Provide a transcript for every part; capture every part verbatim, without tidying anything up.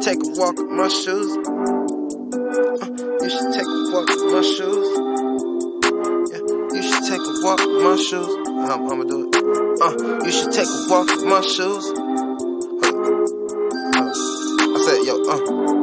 take a walk in my shoes. Uh, you should take a walk in my shoes. Yeah, you should take a walk in my shoes. I'm, I'ma do it. Uh, you should take a walk in my shoes. Uh, I said, yo, uh.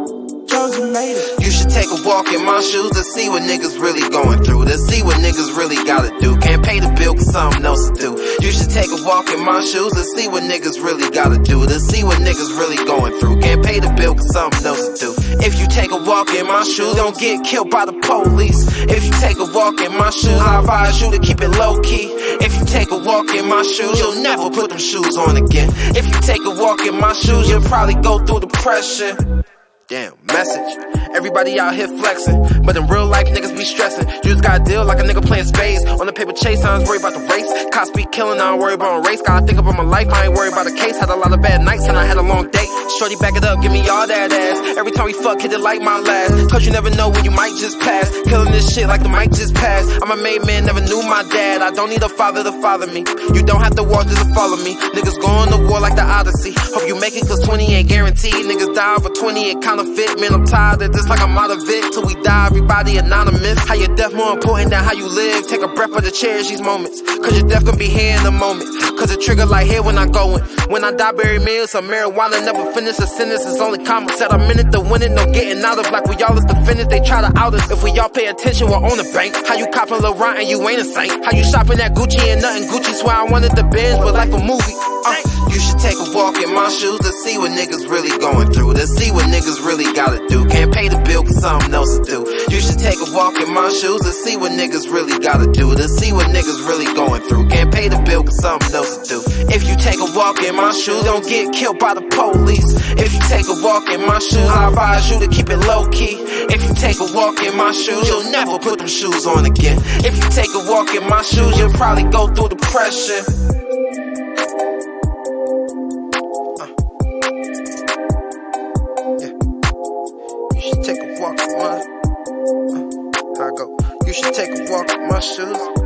You should take a walk in my shoes to see what niggas really going through, to see what niggas really gotta do. Can't pay the bill cause something else to do. You should take a walk in my shoes to see what niggas really gotta do, to see what niggas really going through. Can't pay the bill cause something else to do. If you take a walk in my shoes, don't get killed by the police. If you take a walk in my shoes, I advise you to keep it low key. If you take a walk in my shoes, you'll never put them shoes on again. If you take a walk in my shoes, you'll probably go through depression. Damn, message. Everybody out here flexing, but in real life niggas be stressing. You just gotta deal like a nigga playing spades. On the paper chase, I ain't worried about the race. Cops be killing, I don't worry about a race. Gotta think about my life, I ain't worried about a case. Had a lot of bad nights and I had a long date. Shorty back it up, give me all that ass. Every time we fuck, hit it like my last. Cause you never know when you might just pass. Killing this shit like the mic just passed. I'm a made man, never knew my dad. I don't need a father to father me. You don't have to walk just to follow me. Niggas going to war like the Odyssey. Hope you make it cause twenty ain't guaranteed. Niggas die for twenty, it counterfeit. Man, I'm tired of this like I'm out of it. Till we die, everybody anonymous. How your death more important than how you live. Take a breath for to cherish these moments. Cause your death gonna be here in a moment. Cause the trigger like here when I go in. When I die, bury me in some marijuana. Never finish a sentence, it's only common. Said I'm in it to win it, no getting out of. Like we all is defendants, they try to out us. If we all pay attention, we're on the bank. How you copping Lil Ron and you ain't a saint? How you shopping at Gucci and nothing Gucci? Swear I wanted the Benz, but like a movie. Uh, you should take a walk in my shoes to see what niggas really going through, to see what niggas really gotta do. Can't pay the bill cause something else to do. You should take a walk in my shoes to see what niggas really gotta do, to see what niggas really going through. Can't pay the bill cause something else to do. If you take a walk in my shoes, don't get killed by the police. If you take a walk in my shoes, I advise you to keep it low key. If you take a walk in my shoes, you'll never put them shoes on again. If you take a walk in my shoes, you'll probably go through depression. Take a walk in my, uh, how I go. You should take a walk in my shoes.